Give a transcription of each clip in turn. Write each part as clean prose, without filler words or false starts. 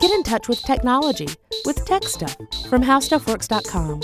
Get in touch with technology with Tech Stuff from HowStuffWorks.com.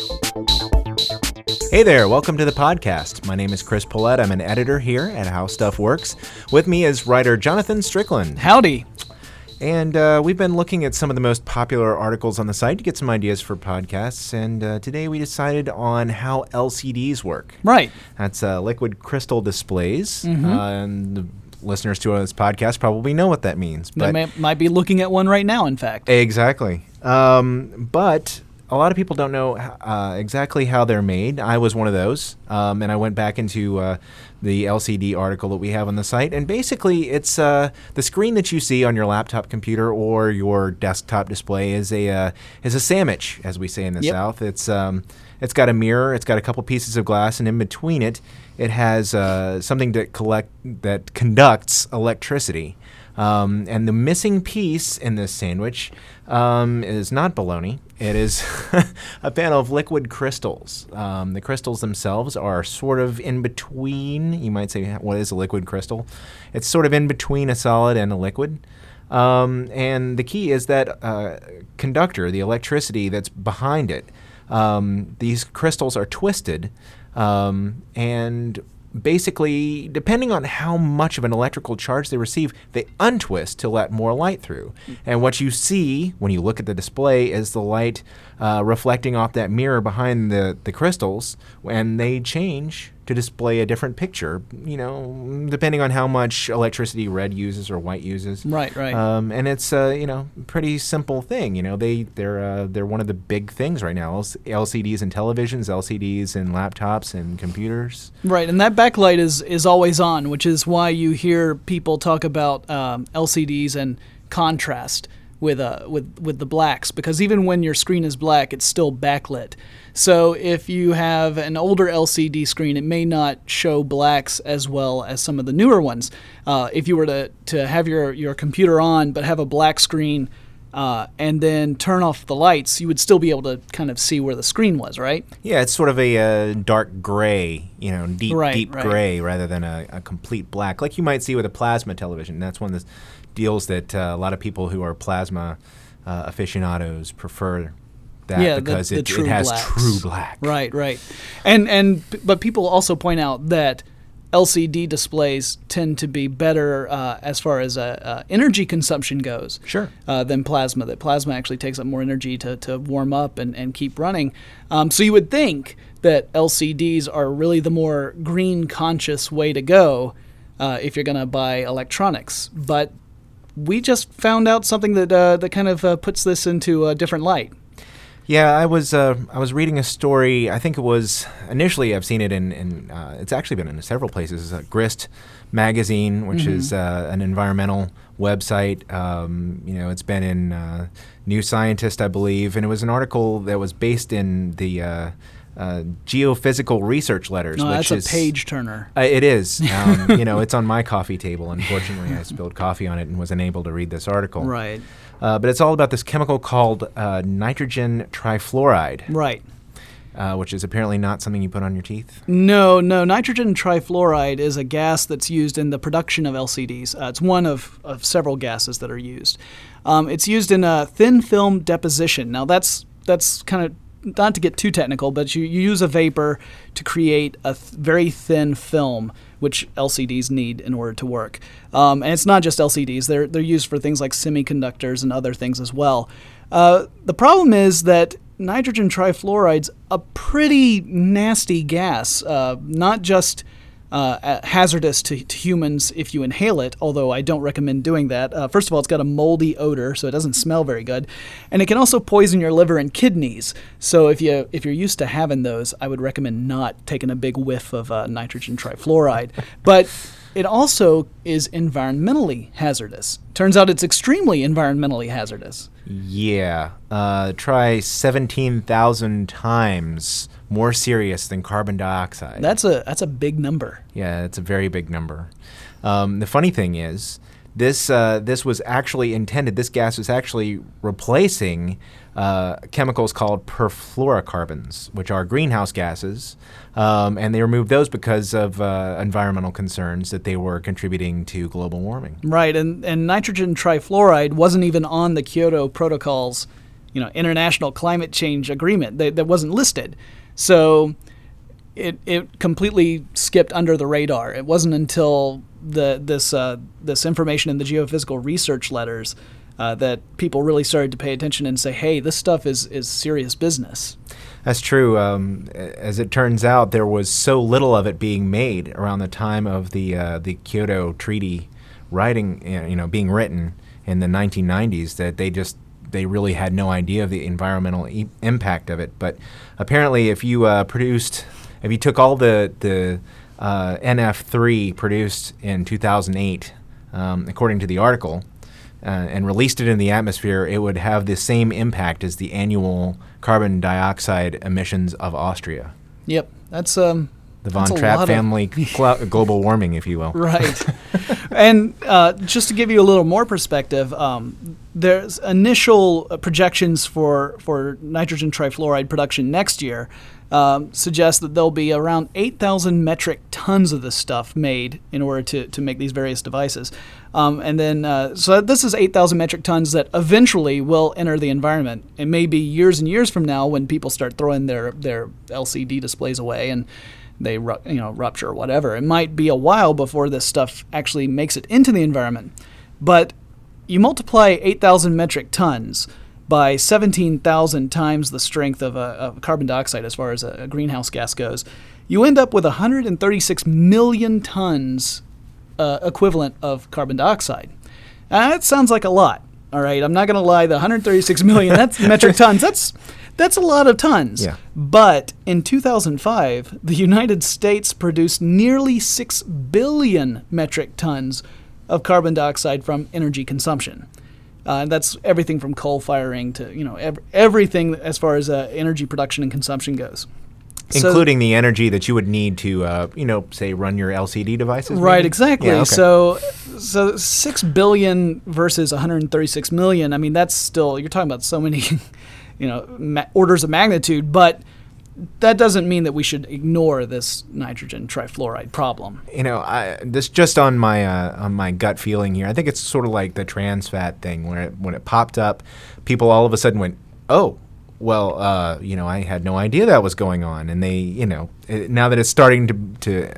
Hey there, welcome to the podcast. My name is Chris Pollette. I'm an editor here at How Stuff Works. With me is writer Jonathan Strickland. Howdy. And we've been looking at some of the most popular articles on the site to get some ideas for podcasts. And today we decided on how LCDs work. Right. That's liquid crystal displays. Mm-hmm. And the listeners to this podcast probably know what that means. But they might be looking at one right now, in fact. Exactly. But a lot of people don't know exactly how they're made. I was one of those. And I went back into the LCD article that we have on the site. And basically, it's the screen that you see on your laptop computer or your desktop display is a sandwich, as we say in the South. It's got a mirror. It's got a couple pieces of glass. And in between it, it has something that conducts electricity. And the missing piece in this sandwich is not bologna. It is a panel of liquid crystals. The crystals themselves are sort of in between. You might say, what is a liquid crystal? It's sort of in between a solid and a liquid. And the key is that conductor, the electricity that's behind it. These crystals are twisted and basically, depending on how much of an electrical charge they receive, they untwist to let more light through. And what you see when you look at the display is the light reflecting off that mirror behind the crystals, and they change to display a different picture, depending on how much electricity red uses or white uses. Right. And it's pretty simple thing. They're one of the big things right now. LCDs in televisions, LCDs in laptops and computers. Right, and that backlight is always on, which is why you hear people talk about LCDs and contrast with the blacks, because even when your screen is black, it's still backlit. So if you have an older LCD screen, it may not show blacks as well as some of the newer ones. If you were to have your computer on but have a black screen and then turn off the lights, you would still be able to kind of see where the screen was, right? Yeah, it's sort of a dark gray, deep gray rather than a complete black, like you might see with a plasma television. That's one of the deals that a lot of people who are plasma aficionados prefer. Because it has blacks. True black. Right. But people also point out that LCD displays tend to be better as far as energy consumption goes. Sure. Than plasma. That plasma actually takes up more energy to warm up and keep running. So you would think that LCDs are really the more green conscious way to go if you're going to buy electronics. But we just found out something that kind of puts this into a different light. Yeah, I was reading a story. I think it was initially I've seen it in it's actually been in several places. Grist magazine, which is an environmental website. It's been in New Scientist, I believe, and it was an article that was based in the geophysical research letters. No, which that's a page turner. It is. It's on my coffee table. Unfortunately, I spilled coffee on it and was unable to read this article. Right. But it's all about this chemical called nitrogen trifluoride. Right. Which is apparently not something you put on your teeth? No. Nitrogen trifluoride is a gas that's used in the production of LCDs. It's one of several gases that are used. It's used in thin film deposition. Now, that's kind of, not to get too technical, but you use a vapor to create a very thin film, which LCDs need in order to work. And it's not just LCDs. They're used for things like semiconductors and other things as well. The problem is that nitrogen trifluoride's a pretty nasty gas, not just hazardous to humans if you inhale it, although I don't recommend doing that. First of all, it's got a moldy odor, so it doesn't smell very good. And it can also poison your liver and kidneys. So if you're used to having those, I would recommend not taking a big whiff of nitrogen trifluoride. But it also is environmentally hazardous. Turns out it's extremely environmentally hazardous. Yeah. Try 17,000 times more serious than carbon dioxide. That's a big number. Yeah, it's a very big number. The funny thing is this was actually intended. This gas was actually replacing chemicals called perfluorocarbons, which are greenhouse gases, and they removed those because of environmental concerns that they were contributing to global warming. Right, and nitrogen trifluoride wasn't even on the Kyoto Protocol's, international climate change agreement. That wasn't listed, so it completely skipped under the radar. It wasn't until this information in the geophysical research letters that people really started to pay attention and say, hey, this stuff is serious business. That's true. As it turns out, there was so little of it being made around the time of the Kyoto Treaty being written in the 1990s that they really had no idea of the environmental impact of it. But apparently, if you took all the NF3 produced in 2008, according to the article, and released it in the atmosphere, it would have the same impact as the annual carbon dioxide emissions of Austria. Yep, that's the Von Trapp family global warming, if you will. Right. And just to give you a little more perspective, there's initial projections for nitrogen trifluoride production next year suggest that there'll be around 8,000 metric tons of this stuff made in order to make these various devices. And then, so this is 8,000 metric tons that eventually will enter the environment. It may be years and years from now when people start throwing their LCD displays away and they rupture or whatever. It might be a while before this stuff actually makes it into the environment. But you multiply 8,000 metric tons by 17,000 times the strength of carbon dioxide as far as a greenhouse gas goes, you end up with 136 million tons equivalent of carbon dioxide. That sounds like a lot, all right? I'm not going to lie, the 136 million, that's metric tons. That's a lot of tons. Yeah. But in 2005, the United States produced nearly 6 billion metric tons of carbon dioxide from energy consumption. That's everything from coal firing to everything as far as energy production and consumption goes, including the energy that you would need to say run your LCD devices. Right, maybe? exactly. Yeah, okay. So 6 billion versus 136 million. I mean, that's still, you're talking about so many orders of magnitude, but that doesn't mean that we should ignore this nitrogen trifluoride problem. This just on my gut feeling here. I think it's sort of like the trans fat thing, where when it popped up, people all of a sudden went, "Oh, well, I had no idea that was going on." And they, now that it's starting to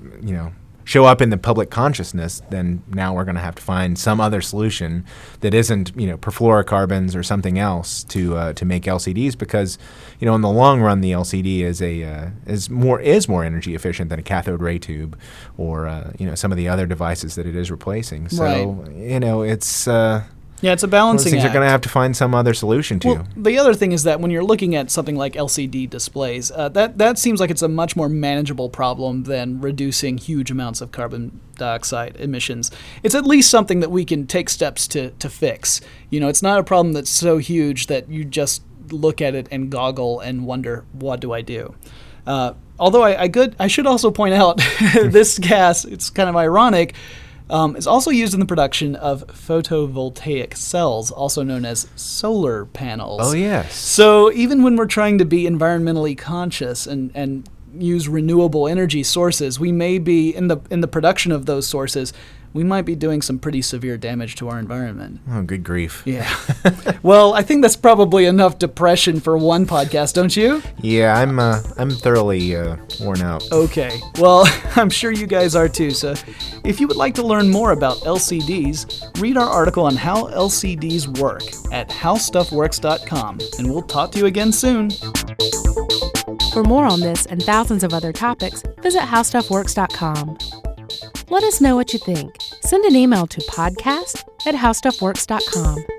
show up in the public consciousness, then now we're going to have to find some other solution that isn't, perfluorocarbons or something else to make LCDs, because, in the long run, the LCD is more energy efficient than a cathode ray tube or some of the other devices that it is replacing. So, right. It's it's a balancing things act. are going to have to find some other solution to. Well, the other thing is that when you're looking at something like LCD displays, that seems like it's a much more manageable problem than reducing huge amounts of carbon dioxide emissions. It's at least something that we can take steps to fix. It's not a problem that's so huge that you just look at it and goggle and wonder, what do I do? Although I should also point out this gas, it's kind of ironic, is also used in the production of photovoltaic cells, also known as solar panels. Oh, yes. So even when we're trying to be environmentally conscious and use renewable energy sources, we may be, in the production of those sources, we might be doing some pretty severe damage to our environment. Oh, good grief. Yeah. Well, I think that's probably enough depression for one podcast, don't you? Yeah, I'm thoroughly worn out. Okay. Well, I'm sure you guys are too. So if you would like to learn more about LCDs, read our article on how LCDs work at howstuffworks.com, and we'll talk to you again soon. For more on this and thousands of other topics, visit howstuffworks.com. Let us know what you think. Send an email to podcast@howstuffworks.com.